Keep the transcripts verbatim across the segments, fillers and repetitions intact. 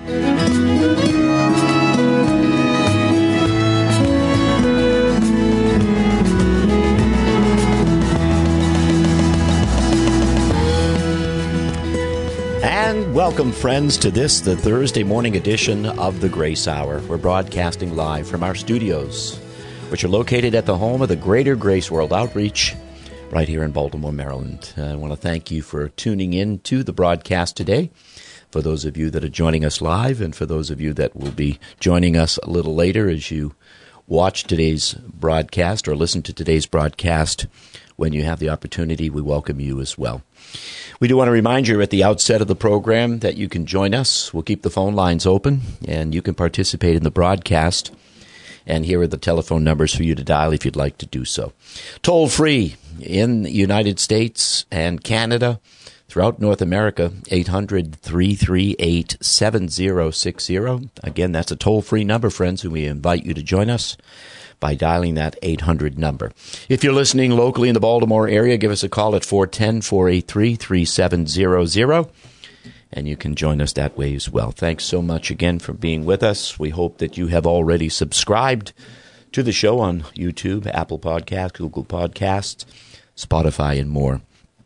And welcome, friends, to this, the Thursday morning edition of the Grace Hour. We're broadcasting live from our studios, which are located at the home of the Greater Grace World Outreach, right here in Baltimore, Maryland. Uh, I want to thank you for tuning in to the broadcast today, for those of you that are joining us live, and for those of you that will be joining us a little later as you watch today's broadcast or listen to today's broadcast. When you have the opportunity, we welcome you as well. We do want to remind you at the outset of the program that you can join us. We'll keep the phone lines open, and you can participate in the broadcast. And here are the telephone numbers for you to dial if you'd like to do so. Toll free in the United States and Canada, throughout North America, eight hundred, three three eight, seven zero six zero. Again, that's a toll-free number, friends, and we invite you to join us by dialing that eight hundred number. If you're listening locally in the Baltimore area, give us a call at four one zero, four eight three, three seven zero zero, and you can join us that way as well. Thanks so much again for being with us. We hope that you have already subscribed to the show on YouTube, Apple Podcasts, Google Podcasts, Spotify, and more.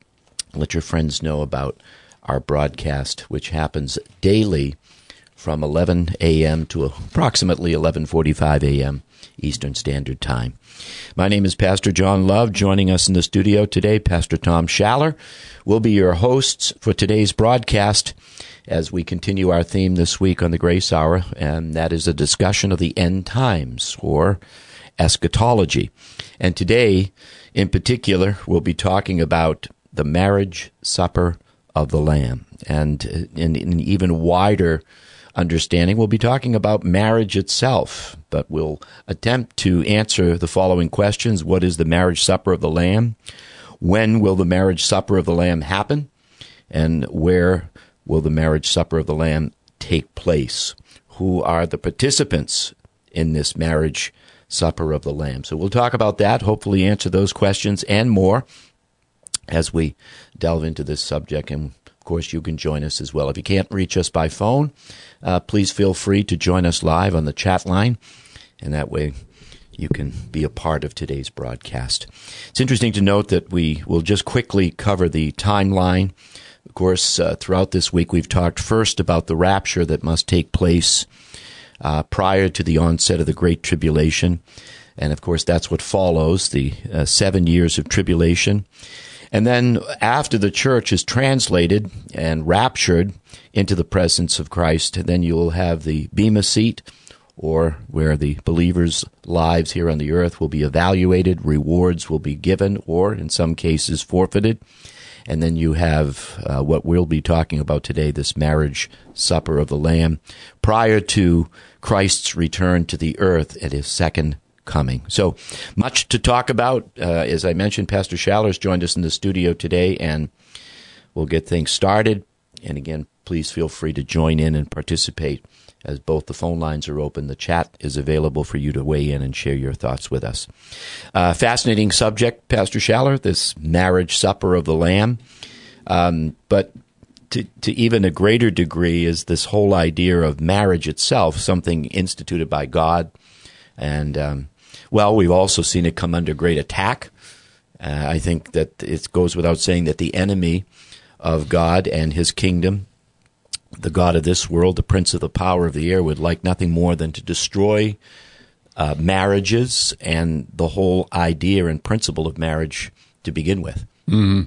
Let your friends know about our broadcast, which happens daily from eleven a.m. to approximately eleven forty-five a.m. Eastern Standard Time. My name is Pastor John Love. Joining us in the studio today, Pastor Tom Schaller will be your hosts for today's broadcast as we continue our theme this week on the Grace Hour, and that is a discussion of the end times, or eschatology. And today, in particular, we'll be talking about the marriage supper of the Lamb. And in an even wider understanding, we'll be talking about marriage itself, but we'll attempt to answer the following questions. What is the marriage supper of the Lamb? When will the marriage supper of the Lamb happen? And where will the marriage supper of the Lamb take place? Who are the participants in this marriage supper of the Lamb? So we'll talk about that, hopefully answer those questions and more as we delve into this subject. And of course, you can join us as well. If you can't reach us by phone, uh, please feel free to join us live on the chat line, and that way you can be a part of today's broadcast. It's interesting to note that we will just quickly cover the timeline. Of course, uh, throughout this week, we've talked first about the rapture that must take place uh, prior to the onset of the Great Tribulation. And of course, that's what follows, the uh, seven years of tribulation. And then after the church is translated and raptured into the presence of Christ, then you'll have the Bema seat, or where the believers' lives here on the earth will be evaluated, rewards will be given, or in some cases forfeited. And then you have uh, what we'll be talking about today, this marriage supper of the Lamb, prior to Christ's return to the earth at his second coming. So much to talk about. Uh, as I mentioned, Pastor Schaller's joined us in the studio today, and we'll get things started. And again, please feel free to join in and participate, as both the phone lines are open. The chat is available for you to weigh in and share your thoughts with us. Uh, fascinating subject, Pastor Schaller, this marriage supper of the Lamb. Um, but to, to even a greater degree is this whole idea of marriage itself, something instituted by God. And um, well, we've also seen it come under great attack. Uh, I think that it goes without saying that the enemy of God and his kingdom, the God of this world, the prince of the power of the air, would like nothing more than to destroy uh, marriages and the whole idea and principle of marriage to begin with. Mm-hmm.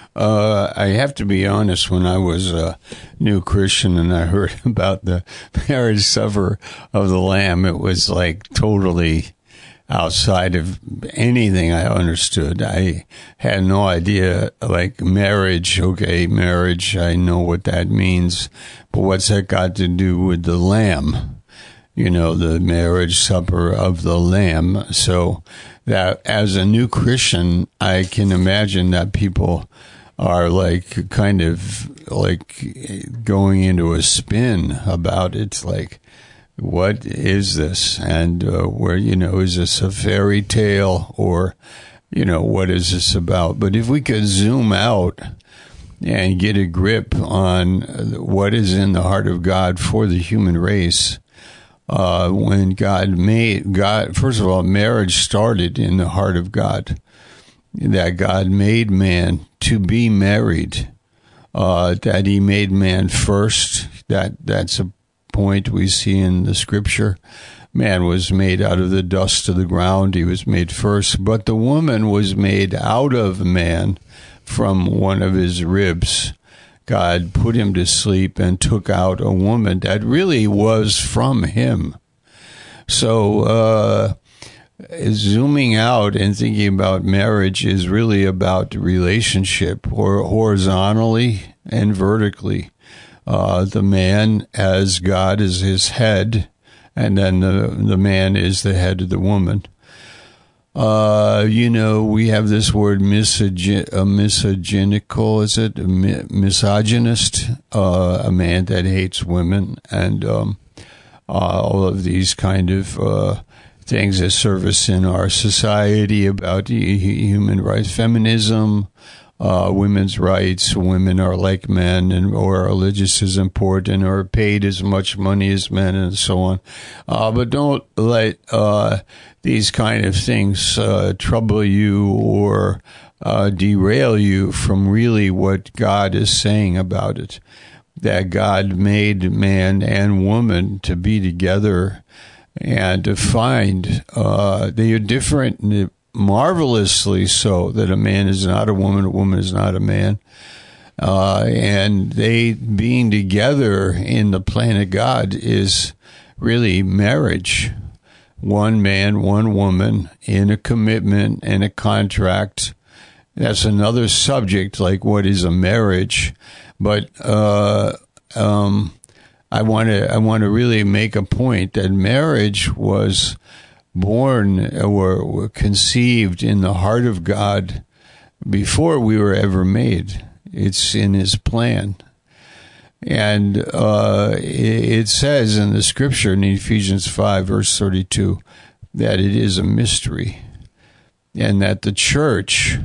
Uh, I have to be honest, when I was a new Christian and I heard about the marriage supper of the Lamb, it was like totally outside of anything I understood. I had no idea, like marriage, okay, marriage, I know what that means, but what's that got to do with the Lamb? You know, the marriage supper of the Lamb. So that as a new Christian, I can imagine that people are like kind of like going into a spin about it. Like, what is this? And uh, where, you know, is this a fairy tale, or, you know, what is this about? But if we could zoom out and get a grip on what is in the heart of God for the human race. Uh, when God made God, first of all, marriage started in the heart of God. That God made man to be married. Uh, that He made man first. That that's a point we see in the Scripture. Man was made out of the dust of the ground. He was made first. But the woman was made out of man from one of his ribs. God put him to sleep and took out a woman that really was from him. So uh, zooming out and thinking about marriage is really about relationship, or horizontally and vertically. Uh, the man as God is his head, and then the, the man is the head of the woman. Uh, you know, we have this word misogy- uh, misogynical, is it? Mi- misogynist, uh, a man that hates women, and um, uh, all of these kind of uh, things that service in our society about human rights, feminism, Uh, women's rights, women are like men, and or religious is important, or paid as much money as men, and so on. Uh, but don't let uh, these kind of things uh, trouble you or uh, derail you from really what God is saying about it. That God made man and woman to be together and to find uh, they are different. Marvelously so, that a man is not a woman, a woman is not a man. Uh, and they being together in the plan of God is really marriage. One man, one woman in a commitment and a contract. That's another subject, like what is a marriage. But uh, um, I want to I want to really make a point that marriage was born or were conceived in the heart of God before we were ever made. It's in His plan. And uh, it says in the Scripture in Ephesians five, verse thirty-two, that it is a mystery, and that the church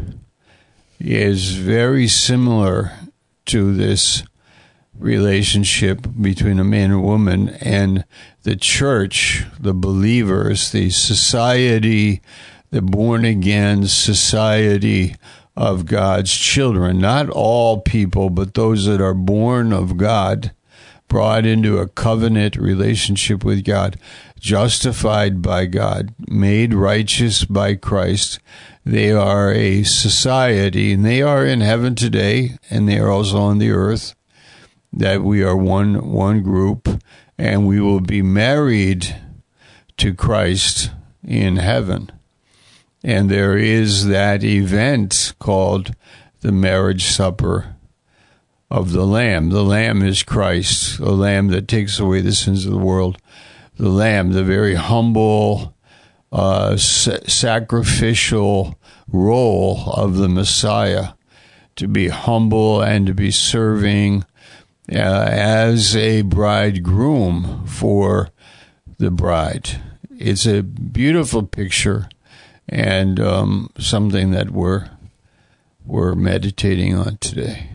is very similar to this relationship between a man and woman, and the church, the believers, the society, the born-again society of God's children. Not all people, but those that are born of God, brought into a covenant relationship with God, justified by God, made righteous by Christ. They are a society, and they are in heaven today, and they are also on the earth. That we are one one group, and we will be married to Christ in heaven. And there is that event called the marriage supper of the Lamb. The Lamb is Christ, the Lamb that takes away the sins of the world. The Lamb, the very humble, uh, sa- sacrificial role of the Messiah, to be humble and to be serving Uh, as a bridegroom for the bride. It's a beautiful picture, and um, something that we're we're meditating on today.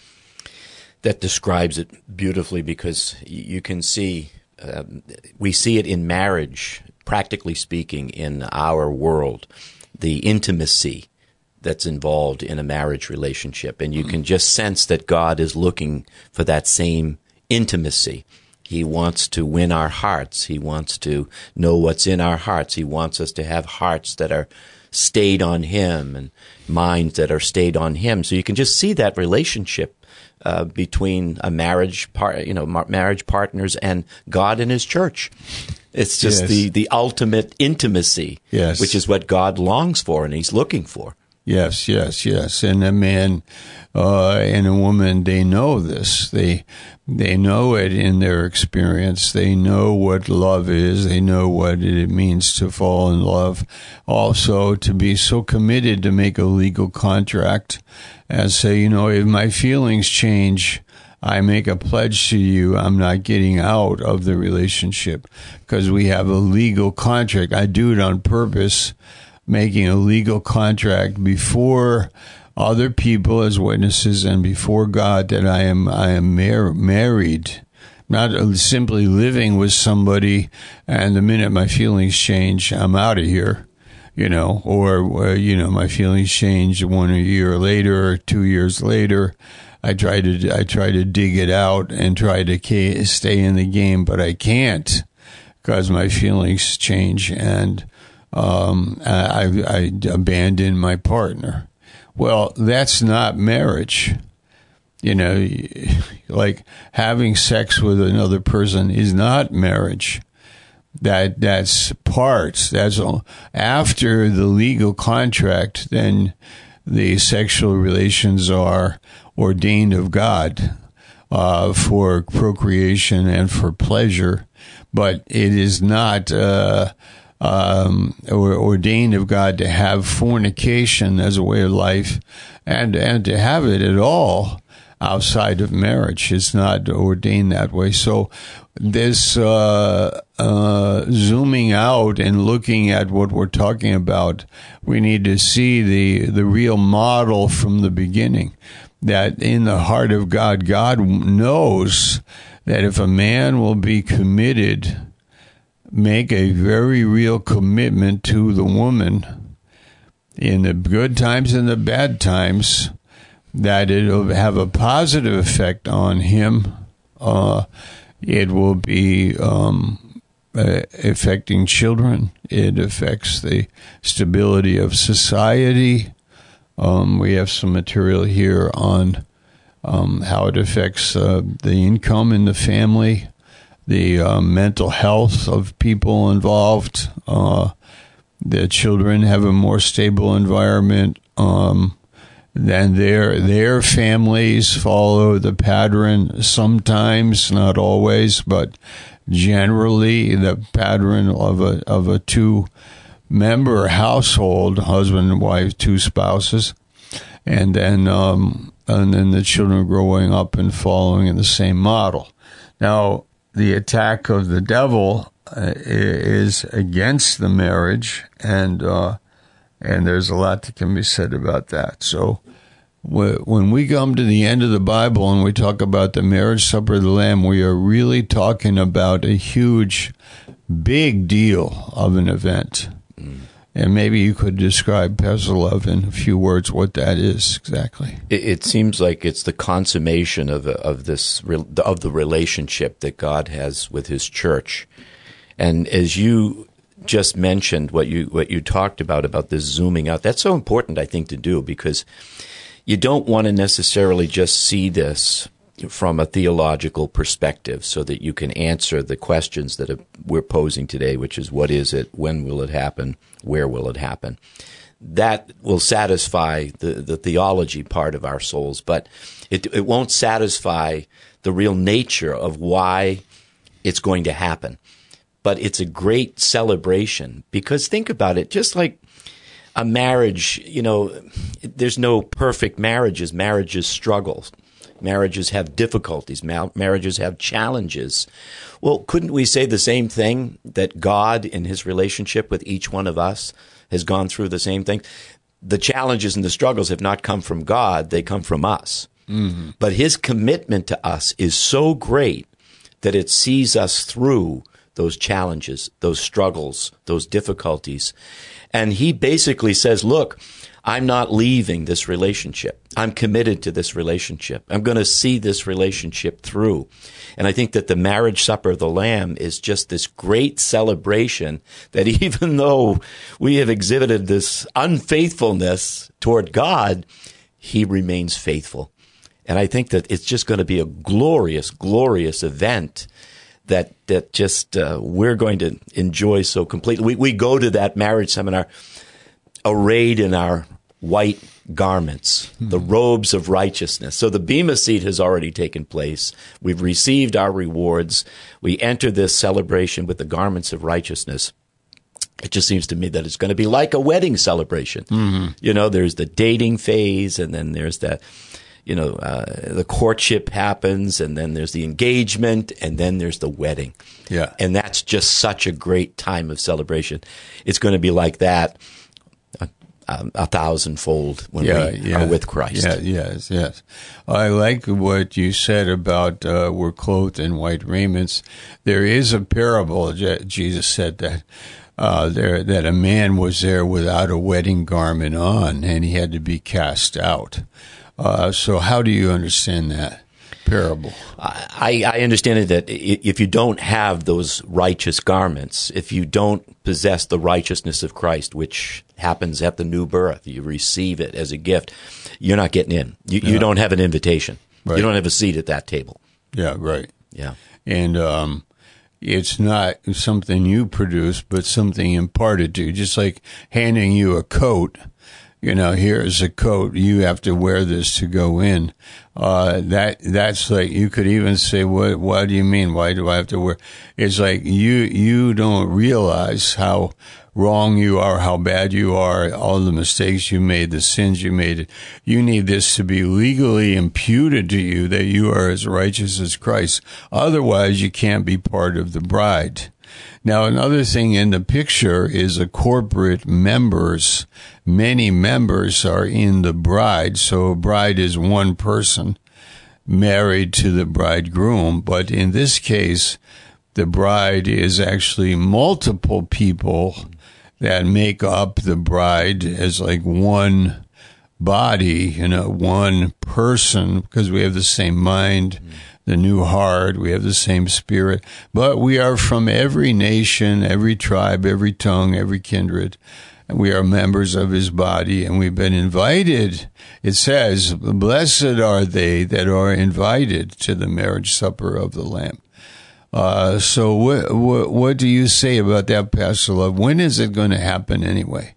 That describes it beautifully, because you can see, um, we see it in marriage, practically speaking, in our world, the intimacy that's involved in a marriage relationship. And you can just sense that God is looking for that same intimacy. He wants to win our hearts. He wants to know what's in our hearts. He wants us to have hearts that are stayed on Him and minds that are stayed on Him. So you can just see that relationship uh, between a marriage part, you know, mar- marriage partners and God and His church. It's just yes. the, the ultimate intimacy, yes. which is what God longs for and He's looking for. Yes, yes, yes. And a man uh, and a woman, they know this. They they know it in their experience. They know what love is. They know what it means to fall in love. Also, to be so committed to make a legal contract and say, you know, if my feelings change, I make a pledge to you, I'm not getting out of the relationship, because we have a legal contract. I do it on purpose, making a legal contract before other people as witnesses and before God that I am I am mar- married, not simply living with somebody, and the minute my feelings change, I'm out of here, you know, or, or you know, my feelings change one year later or two years later. I try to I try to dig it out and try to ca- stay in the game, but I can't because my feelings change and um, I, I abandon my partner. Well, that's not marriage. You know, like having sex with another person is not marriage. That that's part. That's all. After the legal contract, then the sexual relations are ordained of God uh, for procreation and for pleasure, but it is not uh, um, or ordained of God to have fornication as a way of life, and and to have it at all outside of marriage. It's not ordained that way. So this uh, uh, zooming out and looking at what we're talking about, we need to see the the real model from the beginning. That in the heart of God, God knows that if a man will be committed, make a very real commitment to the woman in the good times and the bad times, that it'll have a positive effect on him. Uh, it will be um, uh, affecting children. It affects the stability of society. Um, we have some material here on um, how it affects uh, the income in the family, the uh, mental health of people involved. Uh, the children have a more stable environment. Um, then their their families follow the pattern, sometimes, not always, but generally the pattern of a of a two member household, husband and wife, two spouses, and then um, and then the children growing up and following in the same model. Now, the attack of the devil uh, is against the marriage, and uh, and there's a lot that can be said about that. So when we come to the end of the Bible and we talk about the marriage supper of the Lamb, we are really talking about a huge, big deal of an event. And maybe you could describe, Pastor Love, in a few words what that is exactly. It, it seems like it's the consummation of of this of the relationship that God has with His church. And as you just mentioned, what you what you talked about about this zooming out, that's so important, I think, to do, because you don't want to necessarily just see this from a theological perspective so that you can answer the questions that we're posing today, which is, what is it? When will it happen? Where will it happen? That will satisfy the, the theology part of our souls, but it, it won't satisfy the real nature of why it's going to happen. But it's a great celebration, because think about it, just like a marriage, you know, there's no perfect marriages. Marriages struggle. Marriages have difficulties. Marriages have challenges. Well, couldn't we say the same thing, that God in His relationship with each one of us has gone through the same thing? The challenges and the struggles have not come from God. They come from us. Mm-hmm. But His commitment to us is so great that it sees us through those challenges, those struggles, those difficulties. And He basically says, look, I'm not leaving this relationship. I'm committed to this relationship. I'm going to see this relationship through. And I think that the marriage supper of the Lamb is just this great celebration that even though we have exhibited this unfaithfulness toward God, He remains faithful. And I think that it's just going to be a glorious, glorious event that that just uh, we're going to enjoy so completely. We, we go to that marriage seminar arrayed in our white garments, mm-hmm. the robes of righteousness. So the Bema seat has already taken place. We've received our rewards. We enter this celebration with the garments of righteousness. It just seems to me that it's going to be like a wedding celebration. Mm-hmm. You know, there's the dating phase, and then there's the, you know, uh, the courtship happens, and then there's the engagement, and then there's the wedding. Yeah. And that's just such a great time of celebration. It's going to be like that. um, a thousandfold when yeah, we yeah. are with Christ. Yeah, yes, yes. I like what you said about uh, we're clothed in white raiments. There is a parable. Je- Jesus said that uh, there that a man was there without a wedding garment on, and he had to be cast out. Uh, so, how do you understand that parable? I, I understand it that if you don't have those righteous garments, if you don't possess the righteousness of Christ, which happens at the new birth, you receive it as a gift, you're not getting in. You, Yeah. you don't have an invitation. Right. You don't have a seat at that table. Yeah, right. Yeah. And um, it's not something you produce, but something imparted to you, just like handing you a coat. You know, here's a coat. You have to wear this to go in. Uh, that, that's like, you could even say, what, what do you mean? Why do I have to wear? It's like you, you don't realize how wrong you are, how bad you are, all the mistakes you made, the sins you made. You need this to be legally imputed to you that you are as righteous as Christ. Otherwise, you can't be part of the bride. Now, another thing in the picture is a corporate members. Many members are in the bride. So a bride is one person married to the bridegroom. But in this case, the bride is actually multiple people that make up the bride as like one body, you know, one person, because we have the same mind, mm. the new heart, we have the same spirit, but we are from every nation, every tribe, every tongue, every kindred, and we are members of his body, and we've been invited. It says, blessed are they that are invited to the marriage supper of the Lamb. Uh, so what, what, what do you say about that, Pastor Love? When is it going to happen anyway?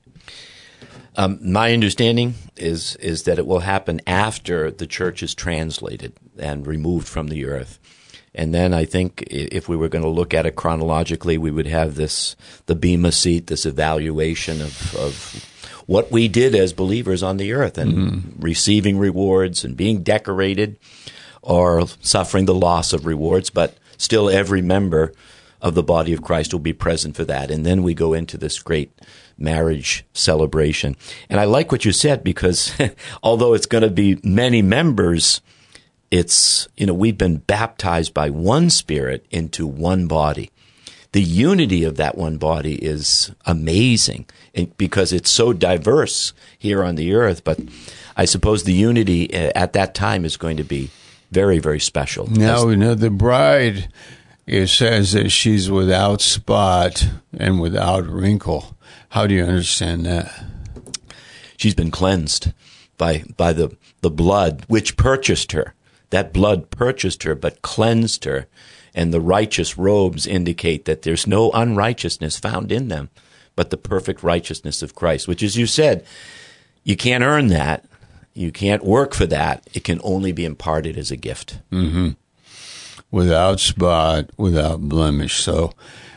Um, my understanding is is that it will happen after the church is translated and removed from the earth. And then I think if we were going to look at it chronologically, we would have this, the Bema seat, this evaluation of, of what we did as believers on the earth and mm-hmm. receiving rewards and being decorated or suffering the loss of rewards, but still every member of the body of Christ will be present for that. And then we go into this great marriage celebration. And I like what you said, because although it's going to be many members, it's, you know, we've been baptized by one Spirit into one body. The unity of that one body is amazing because it's so diverse here on the earth. But I suppose the unity at that time is going to be very, very special. Now, you know, the bride, it says that she's without spot and without wrinkle. How do you understand that? She's been cleansed by by the, the blood which purchased her. That blood purchased her, but cleansed her. And the righteous robes indicate that there's no unrighteousness found in them, but the perfect righteousness of Christ, which, as you said, you can't earn that. You can't work for that. It can only be imparted as a gift. Mm-hmm. Without spot, without blemish. So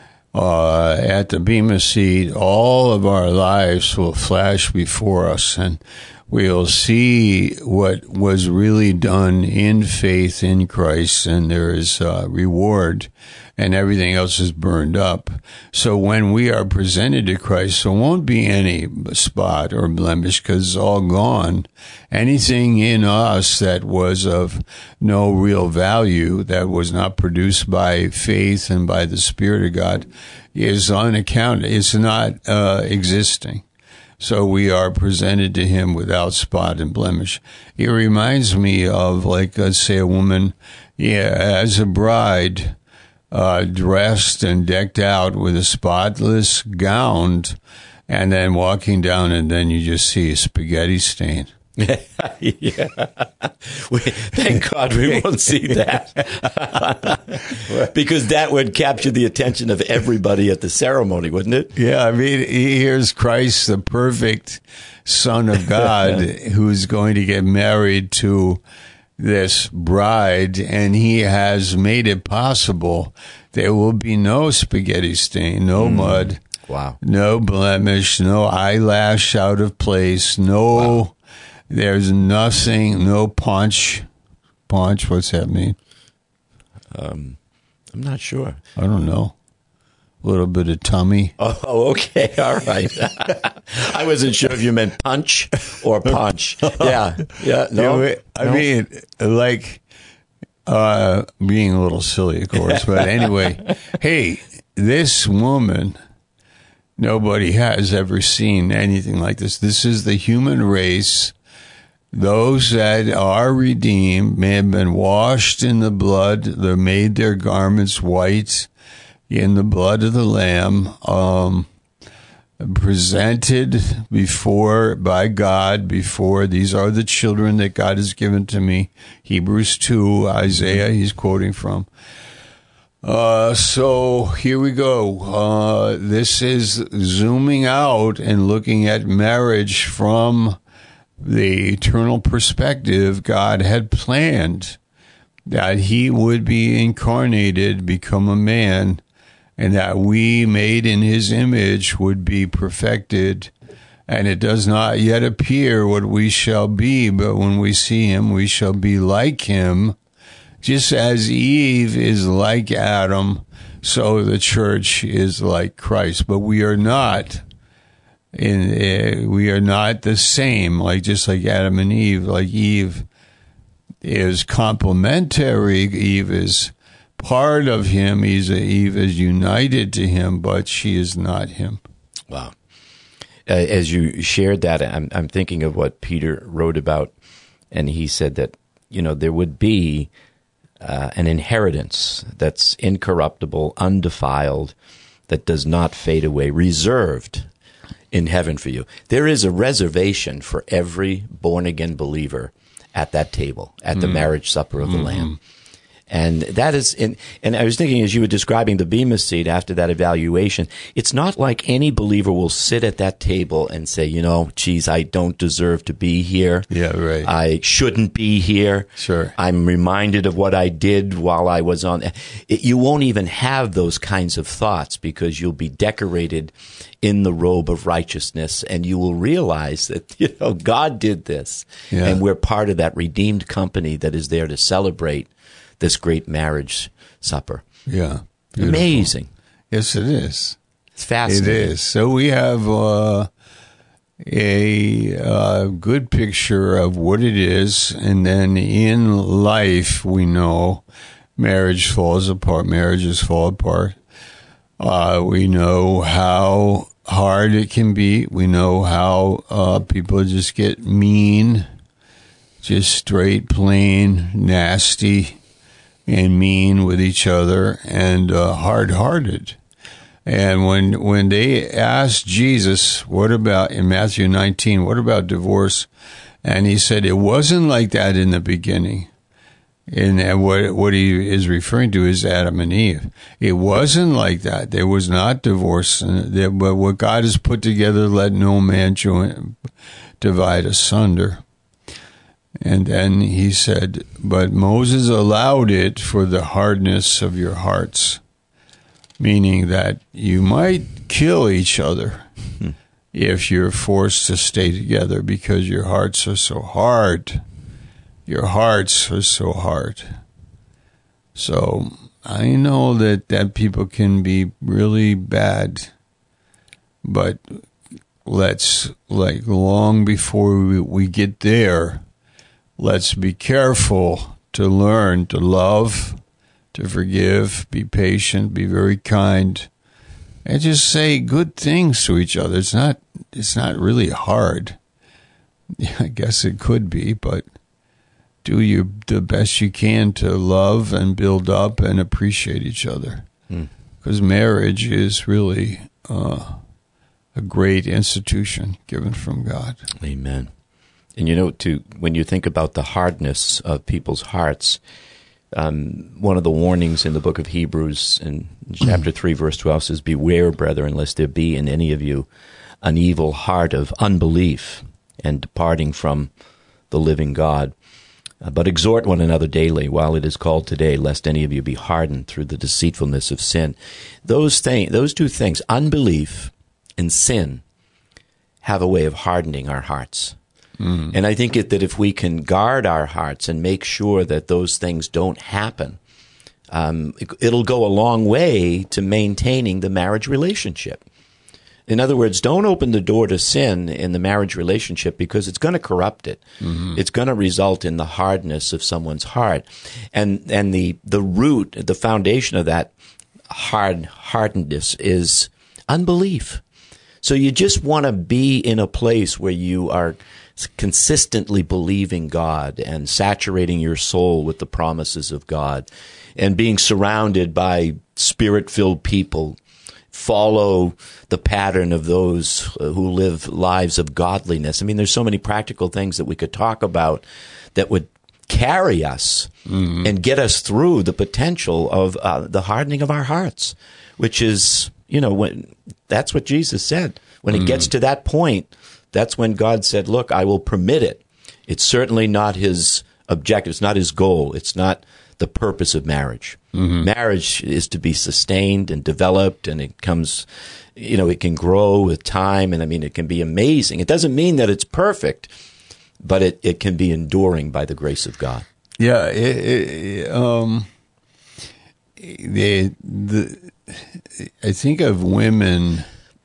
uh, at the Bema seat, all of our lives will flash before us, and we'll see what was really done in faith in Christ, and there is uh, reward, and everything else is burned up. So when we are presented to Christ, there won't be any spot or blemish because it's all gone. Anything in us that was of no real value, that was not produced by faith and by the Spirit of God, is unaccounted. It's not uh, existing. So we are presented to him without spot and blemish. It reminds me of, like, let's say a woman, yeah, as a bride, uh, dressed and decked out with a spotless gown, and then walking down, and then you just see a spaghetti stain. Yeah. We, thank God we won't see that. Because that would capture the attention of everybody at the ceremony, wouldn't it? Yeah, I mean, here's Christ, the perfect Son of God, who's going to get married to this bride, and he has made it possible. There will be no spaghetti stain, no mm. mud, wow, no blemish, no eyelash out of place, no... Wow. There's nothing, no paunch. Paunch, what's that mean? Um, I'm not sure. I don't know. little bit of tummy. Oh, okay. All right. I wasn't sure if you meant punch or punch. Yeah. Yeah. No. Yeah, I no. mean, like, uh, being a little silly, of course. But anyway, hey, this woman, nobody has ever seen anything like this. This is the human race. Those that are redeemed may have been washed in the blood. They made their garments white in the blood of the Lamb, um, presented before by God before. These are the children that God has given to me. Hebrews two, Isaiah, he's quoting from. Uh, so here we go. Uh, this is zooming out and looking at marriage from the eternal perspective. God had planned that he would be incarnated, become a man, and that we, made in his image, would be perfected. And it does not yet appear what we shall be, but when we see him, we shall be like him. Just as Eve is like Adam, so the church is like Christ. But we are not in, uh, we are not the same, like just like Adam and Eve. Like Eve is complementary. Eve is part of him. He's a, Eve is united to him, but she is not him. Wow. Uh, as you shared that, I'm, I'm thinking of what Peter wrote about, and he said that, you know, there would be uh, an inheritance that's incorruptible, undefiled, that does not fade away, reserved in heaven for you. There is a reservation for every born-again believer at that table, at the mm. marriage supper of the mm-hmm. Lamb. And that is, in, and I was thinking as you were describing the Bema seat after that evaluation, it's not like any believer will sit at that table and say, you know, geez, I don't deserve to be here. Yeah, right. I shouldn't be here. Sure. I'm reminded of what I did while I was on. It, you won't even have those kinds of thoughts because you'll be decorated in the robe of righteousness, and you will realize that, you know, God did this, yeah. and we're part of that redeemed company that is there to celebrate this great marriage supper. Yeah. Beautiful. Amazing. Yes, it is. It's fascinating. It is. So we have uh, a uh, good picture of what it is, and then in life we know marriage falls apart. Marriages fall apart. Uh, we know how hard it can be. We know how uh, people just get mean, just straight, plain, nasty, and mean with each other, and uh, hard-hearted. And when when they asked Jesus, what about, in Matthew nineteen, what about divorce? And he said, it wasn't like that in the beginning. And what what he is referring to is Adam and Eve. It wasn't like that. There was not divorce. But what God has put together, let no man join, divide asunder. And then he said, but Moses allowed it for the hardness of your hearts, meaning that you might kill each other hmm. if you're forced to stay together because your hearts are so hard. Your hearts are so hard. So I know that, that people can be really bad, but let's, like, long before we, we get there, let's be careful to learn to love, to forgive, be patient, be very kind, and just say good things to each other. It's not, it's not really hard. Yeah, I guess it could be, but do you the best you can to love and build up and appreciate each other. Because hmm. marriage is really uh, a great institution given from God. Amen. And you know, to when you think about the hardness of people's hearts, um, one of the warnings in the book of Hebrews in chapter three, verse twelve says, beware, brethren, lest there be in any of you an evil heart of unbelief and departing from the living God. Uh, but exhort one another daily while it is called today, lest any of you be hardened through the deceitfulness of sin. Those thing, those two things, unbelief and sin, have a way of hardening our hearts. Mm. And I think it, that if we can guard our hearts and make sure that those things don't happen, um, it, it'll go a long way to maintaining the marriage relationship. In other words, don't open the door to sin in the marriage relationship because it's going to corrupt it. Mm-hmm. It's going to result in the hardness of someone's heart. And and the, the root, the foundation of that hard hardness is unbelief. So you just want to be in a place where you are consistently believing God and saturating your soul with the promises of God and being surrounded by Spirit-filled people. Follow the pattern of those who live lives of godliness. I mean, there's so many practical things that we could talk about that would carry us mm-hmm. and get us through the potential of uh, the hardening of our hearts, which is, you know, when that's what Jesus said. When mm-hmm. it gets to that point, that's when God said, look, I will permit it. It's certainly not his objective. It's not his goal. It's not the purpose of marriage. Mm-hmm. Marriage is to be sustained and developed, and it comes, you know, it can grow with time, and I mean, it can be amazing. It doesn't mean that it's perfect, but it, it can be enduring by the grace of God. Yeah, it, it, um, the the I think of women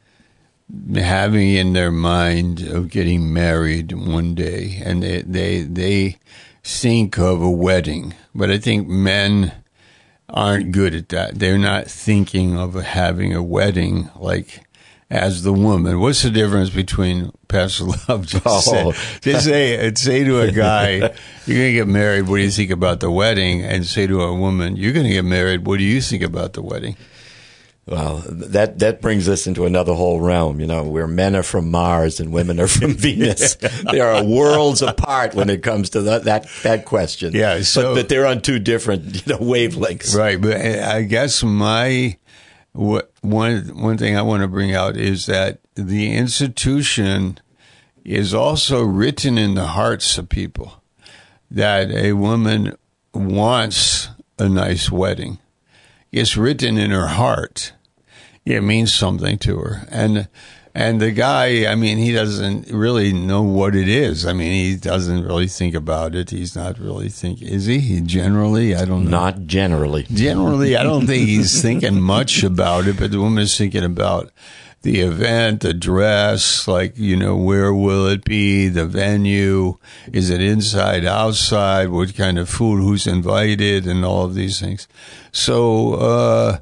having in their mind of getting married one day, and they they they think of a wedding, but I think men aren't good at that. They're not thinking of having a wedding like as the woman. What's the difference between Pastor Love? Just, oh. say, just say, say to a guy, you're going to get married, what do you think about the wedding? And say to a woman, you're going to get married, what do you think about the wedding? Well, that, that brings us into another whole realm, you know, where men are from Mars and women are from Venus. They are worlds apart when it comes to that, that, that question. Yeah. So, but, but they're on two different, you know, wavelengths. Right. But I guess my, what, one, one thing I want to bring out is that the institution is also written in the hearts of people, that a woman wants a nice wedding. It's written in her heart. It means something to her. And and the guy, I mean, he doesn't really know what it is. I mean, he doesn't really think about it. He's not really thinking. Is he? He generally, I don't know. Not generally. Generally, I don't think he's thinking much about it, but the woman is thinking about the event, the dress, like, you know, where will it be, the venue, is it inside, outside, what kind of food, who's invited, and all of these things. So, uh,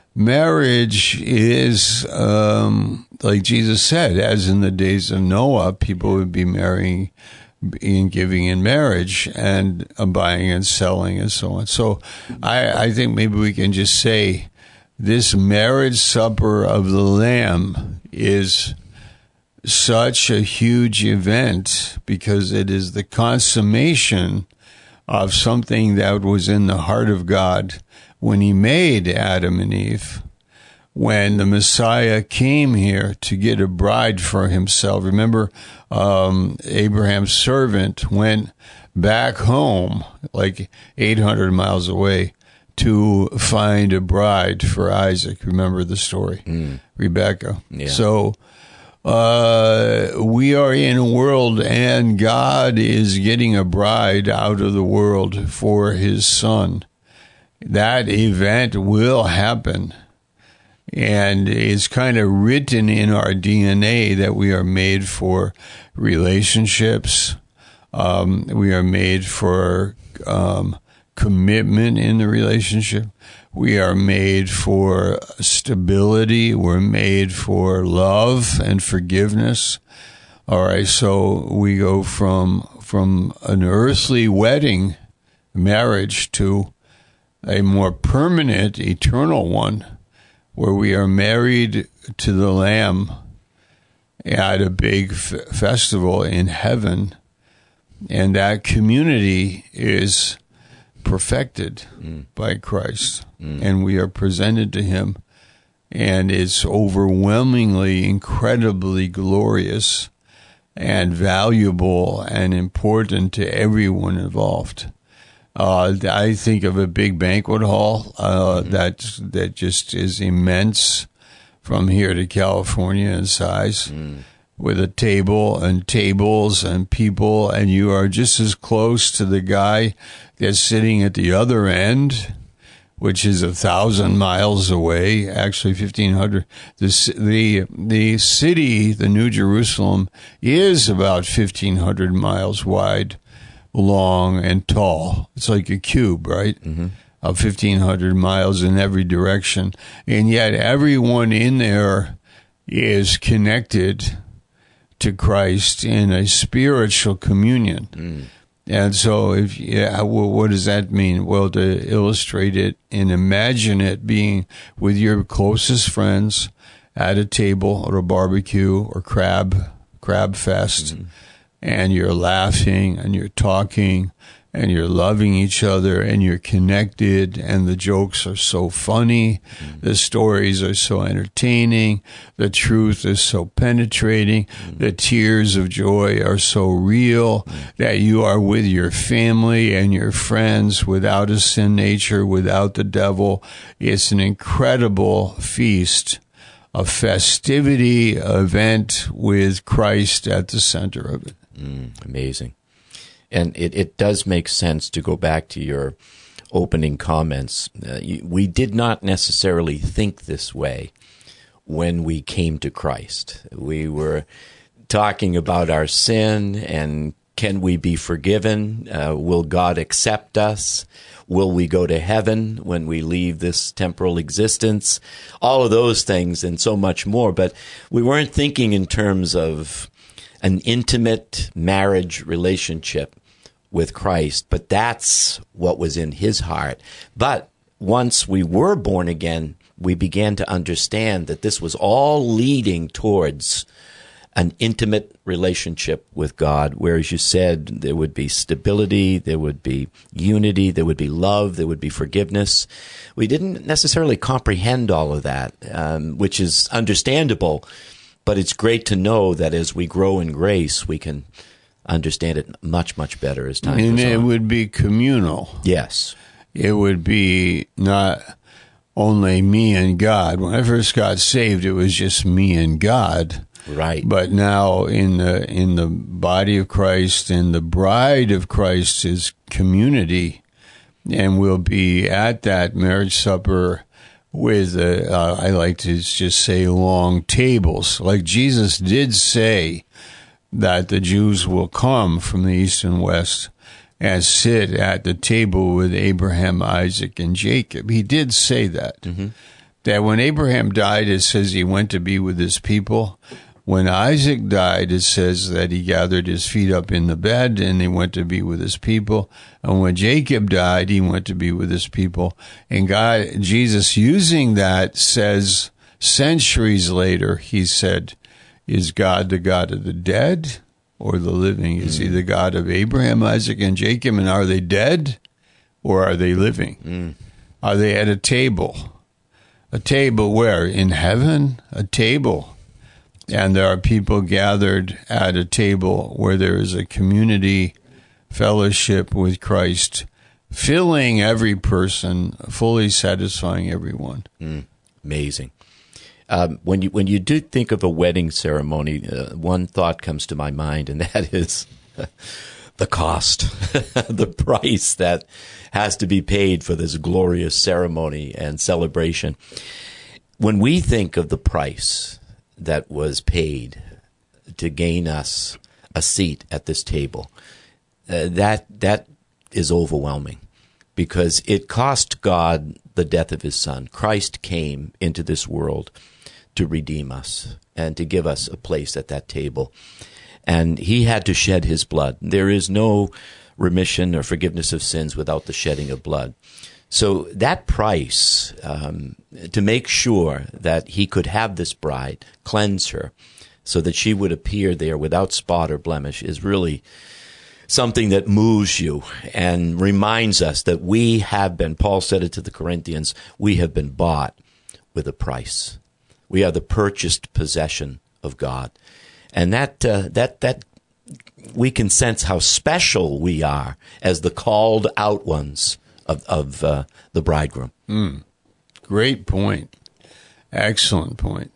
marriage is, um, like Jesus said, as in the days of Noah, people would be marrying and giving in marriage and uh, buying and selling and so on. So I, I think maybe we can just say, this marriage supper of the Lamb is such a huge event because it is the consummation of something that was in the heart of God when he made Adam and Eve, when the Messiah came here to get a bride for himself. Remember, um, Abraham's servant went back home, like eight hundred miles away, to find a bride for Isaac. Remember the story, mm. Rebecca. Yeah. So uh, we are in a world, and God is getting a bride out of the world for his son. That event will happen, and it's kind of written in our D N A that we are made for relationships. Um, we are made for um commitment in the relationship. We are made for stability. We're made for love and forgiveness. All right, so we go from from an earthly wedding, marriage, to a more permanent, eternal one, where we are married to the Lamb at a big f- festival in heaven, and that community is perfected mm. by Christ, mm. and we are presented to him, and it's overwhelmingly, incredibly glorious and valuable and important to everyone involved. Uh, I think of a big banquet hall uh, mm-hmm. that that just is immense from here to California in size, mm. with a table and tables and people, and you are just as close to the guy that's sitting at the other end which is a thousand miles away, actually fifteen hundred. The, the, the city, the New Jerusalem, is about fifteen hundred miles wide, long, and tall. It's like a cube, right? Mm-hmm. Of fifteen hundred miles in every direction. And yet everyone in there is connected to Christ in a spiritual communion. Mm. And so, if yeah, well, what does that mean? Well, to illustrate it and imagine it being with your closest friends at a table or a barbecue or crab crab fest, mm-hmm. and you're laughing and you're talking and you're loving each other and you're connected and the jokes are so funny, mm-hmm. the stories are so entertaining, the truth is so penetrating, mm-hmm. the tears of joy are so real, mm-hmm. that you are with your family and your friends without a sin nature, without the devil. It's an incredible feast, a festivity event with Christ at the center of it. Mm, amazing. And it, it does make sense to go back to your opening comments. Uh, you, we did not necessarily think this way when we came to Christ. We were talking about our sin and can we be forgiven? Uh, will God accept us? Will we go to heaven when we leave this temporal existence? All of those things and so much more. But we weren't thinking in terms of an intimate marriage relationship with Christ, but that's what was in his heart. But once we were born again, we began to understand that this was all leading towards an intimate relationship with God, where, as you said, there would be stability, there would be unity, there would be love, there would be forgiveness. We didn't necessarily comprehend all of that, um, which is understandable. But it's great to know that as we grow in grace, we can understand it much, much better as time goes on. And it would be communal. Yes. It would be not only me and God. When I first got saved, it was just me and God. Right. But now in the in the body of Christ and the bride of Christ is community, and we'll be at that marriage supper with, uh, uh, I like to just say, long tables. Like Jesus did say that the Jews will come from the east and west and sit at the table with Abraham, Isaac, and Jacob. He did say that. Mm-hmm. That when Abraham died, it says he went to be with his people. When Isaac died, it says that he gathered his feet up in the bed and he went to be with his people. And when Jacob died, he went to be with his people. And God, Jesus, using that, says centuries later, he said, is God the God of the dead or the living? Is mm. he the God of Abraham, Isaac, and Jacob? And are they dead or are they living? Mm. Are they at a table? A table where? In heaven? A table. And there are people gathered at a table where there is a community fellowship with Christ, filling every person, fully satisfying everyone. Mm, amazing. Um, when you when you do think of a wedding ceremony, uh, one thought comes to my mind, and that is the cost, the price that has to be paid for this glorious ceremony and celebration. When we think of the price that was paid to gain us a seat at this table, uh, that that is overwhelming, because it cost God the death of his Son. Christ came into this world to redeem us and to give us a place at that table. And he had to shed his blood. There is no remission or forgiveness of sins without the shedding of blood. So that price, um, to make sure that he could have this bride, cleanse her, so that she would appear there without spot or blemish, is really something that moves you and reminds us that we have been, Paul said it to the Corinthians, we have been bought with a price. We are the purchased possession of God. And that uh, that that we can sense how special we are as the called out ones of, of uh, the bridegroom. Mm. Great point. Excellent point.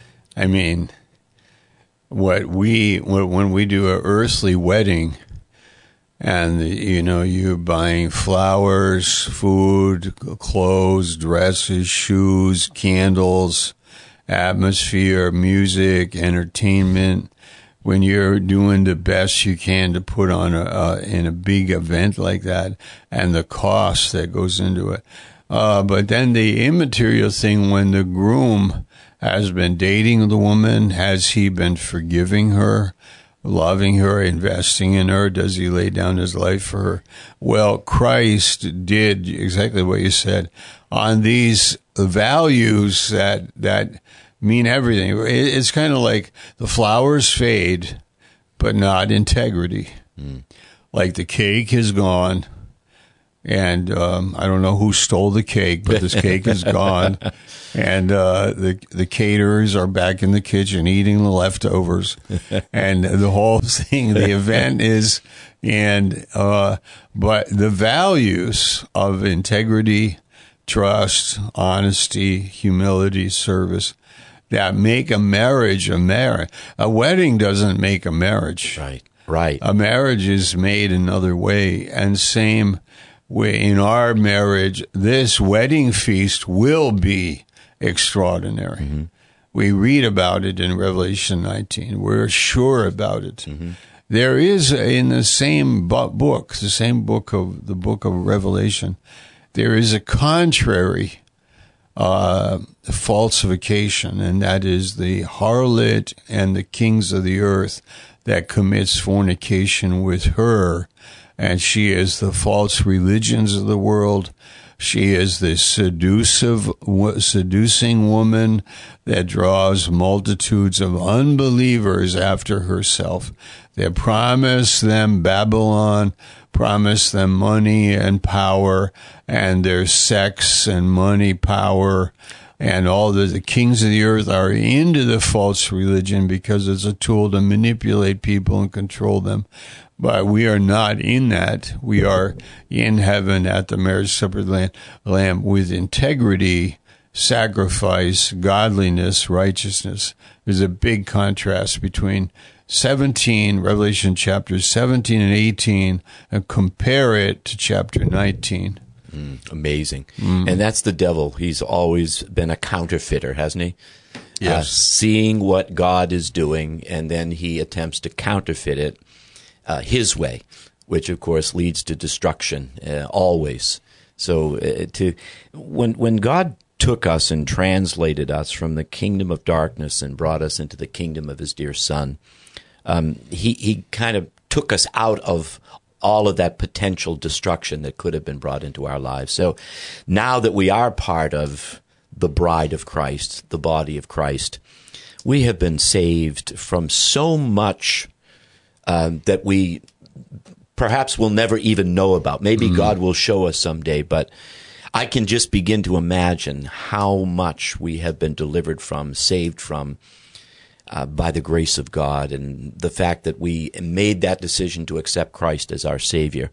I mean, what we when we do an earthly wedding, And, you know, you're buying flowers, food, clothes, dresses, shoes, candles, atmosphere, music, entertainment. When you're doing the best you can to put on a, uh, in a big event like that, and the cost that goes into it. Uh, but then the immaterial thing, when the groom has been dating the woman, has he been forgiving her, loving her, investing in her? Does he lay down his life for her? Well, Christ did exactly what you said on these values that that mean everything. It's kind of like the flowers fade, but not integrity. Mm. Like the cake is gone, and um, I don't know who stole the cake, but this cake is gone. And uh, the the caterers are back in the kitchen eating the leftovers, and the whole thing, the event is, and uh, but the values of integrity, trust, honesty, humility, service, that make a marriage a marriage. A wedding doesn't make a marriage. Right, right. A marriage is made another way, and same way in our marriage, this wedding feast will be extraordinary. Mm-hmm. We read about it in Revelation nineteen. We're sure about it. Mm-hmm. There is, in the same book, the same book of the book of Revelation, there is a contrary uh, falsification, and that is the harlot and the kings of the earth that commits fornication with her, and she is the false religions of the world. She is the seductive, seducing woman that draws multitudes of unbelievers after herself. They promise them Babylon, promise them money and power, and their sex and money, power, and all the, the kings of the earth are into the false religion because it's a tool to manipulate people and control them. But we are not in that. We are in heaven at the marriage supper of the Lamb with integrity, sacrifice, godliness, righteousness. There's a big contrast between seventeen, Revelation chapters seventeen and eighteen, and compare it to chapter nineteen. Mm, amazing. Mm. And that's the devil. He's always been a counterfeiter, hasn't he? Yes. Uh, seeing what God is doing, and then he attempts to counterfeit it Uh, his way, which of course leads to destruction uh, always. So uh, to when when God took us and translated us from the kingdom of darkness and brought us into the kingdom of his dear Son, um, he he kind of took us out of all of that potential destruction that could have been brought into our lives. So now that we are part of the bride of Christ, the body of Christ, we have been saved from so much Um, that we perhaps will never even know about. Maybe mm-hmm. God will show us someday, but I can just begin to imagine how much we have been delivered from, saved from, uh, by the grace of God, and the fact that we made that decision to accept Christ as our Savior.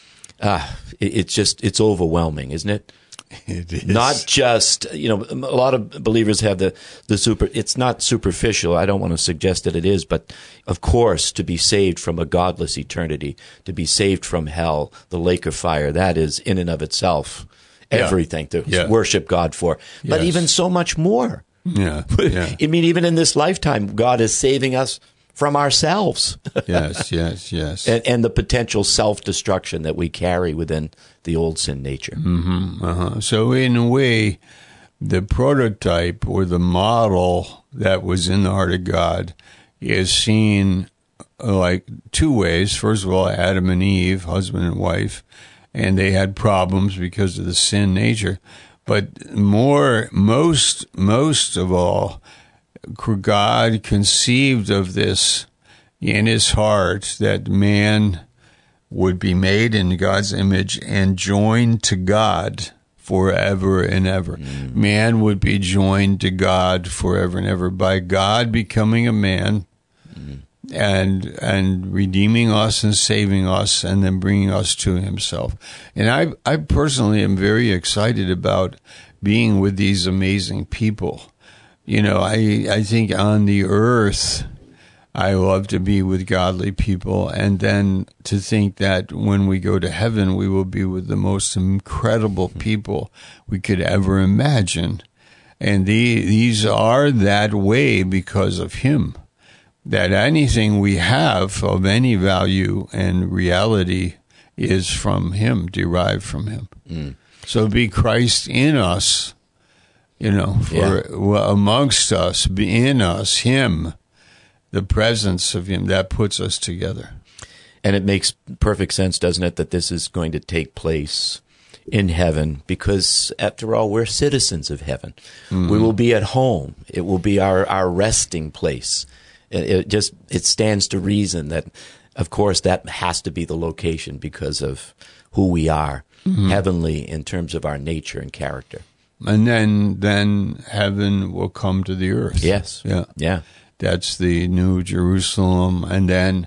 Uh, it, it's just, it's overwhelming, isn't it? It is. Not just, you know, a lot of believers have the, the super, it's not superficial. I don't want to suggest that it is, but of course, to be saved from a godless eternity, to be saved from hell, the lake of fire, that is in and of itself yeah. everything to yeah. worship God for. But yes. even so much more. Yeah. yeah. I mean, even in this lifetime, God is saving us from ourselves. yes, yes, yes. And, and the potential self-destruction that we carry within the old sin nature. Mm-hmm, uh-huh. So in a way, the prototype or the model that was in the heart of God is seen like two ways. First of all, Adam and Eve, husband and wife, and they had problems because of the sin nature. But more, most, most of all, God conceived of this in his heart, that man would be made in God's image and joined to God forever and ever. Mm. Man would be joined to God forever and ever by God becoming a man mm. and and redeeming us and saving us and then bringing us to himself. And I I personally am very excited about being with these amazing people. You know, I, I think on the earth, I love to be with godly people, and then to think that when we go to heaven, we will be with the most incredible people we could ever imagine. And the, these are that way because of him. That anything we have of any value and reality is from him, derived from him. Mm. So be Christ in us, you know, for yeah. amongst us, be in us, him. The presence of him, that puts us together. And it makes perfect sense, doesn't it, that this is going to take place in heaven, because after all, we're citizens of heaven. Mm-hmm. We will be at home. It will be our, our resting place. It, it just it stands to reason that, of course, that has to be the location because of who we are, mm-hmm. heavenly in terms of our nature and character. And then then heaven will come to the earth. Yes. Yeah. Yeah. That's the New Jerusalem. And then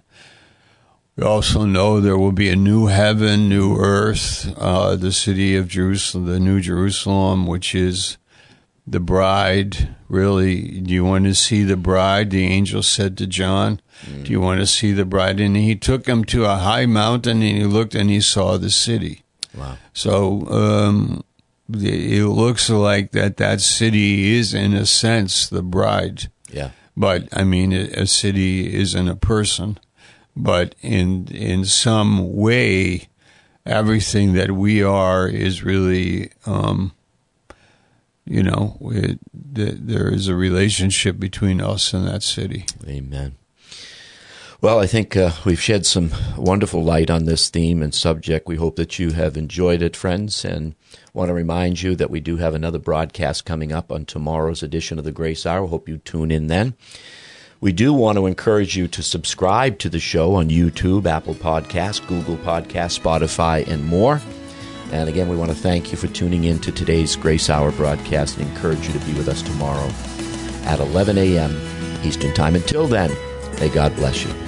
we also know there will be a new heaven, new earth, uh, the city of Jerusalem, the New Jerusalem, which is the bride. Really, do you want to see the bride? The angel said to John, mm. do you want to see the bride? And he took him to a high mountain, and he looked and he saw the city. Wow. So um, it looks like that that city is, in a sense, the bride. Yeah. But, I mean, a city isn't a person. But in in some way, everything that we are is really, um, you know, it, th- there is a relationship between us and that city. Amen. Well, I think uh, we've shed some wonderful light on this theme and subject. We hope that you have enjoyed it, friends, and want to remind you that we do have another broadcast coming up on tomorrow's edition of the Grace Hour. Hope you tune in then. We do want to encourage you to subscribe to the show on YouTube, Apple Podcasts, Google Podcasts, Spotify, and more. And again, we want to thank you for tuning in to today's Grace Hour broadcast and encourage you to be with us tomorrow at eleven a.m. Eastern Time. Until then, may God bless you.